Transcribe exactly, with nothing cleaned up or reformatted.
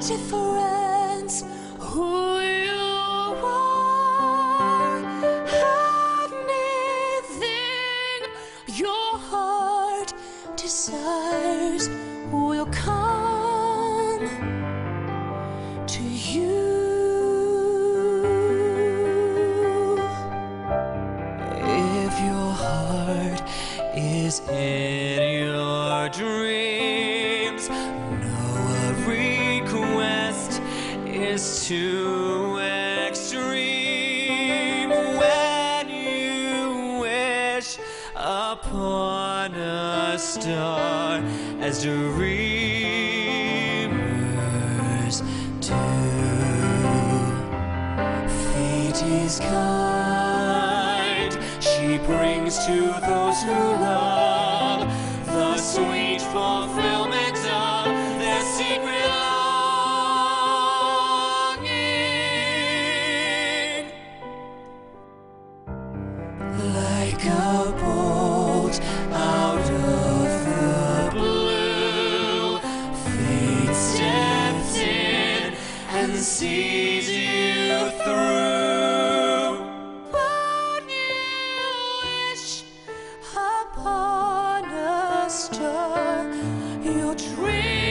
difference who you are. Anything your heart desires will come to you. If your heart is in your dreams, know a request is too extreme. When you wish upon a star, as dreamers do, fate is kind. She brings to those who love the sweet fulfillment of their secret longing. Like a bolt out of the blue, fate steps in and sees you through. Upon a star, your dream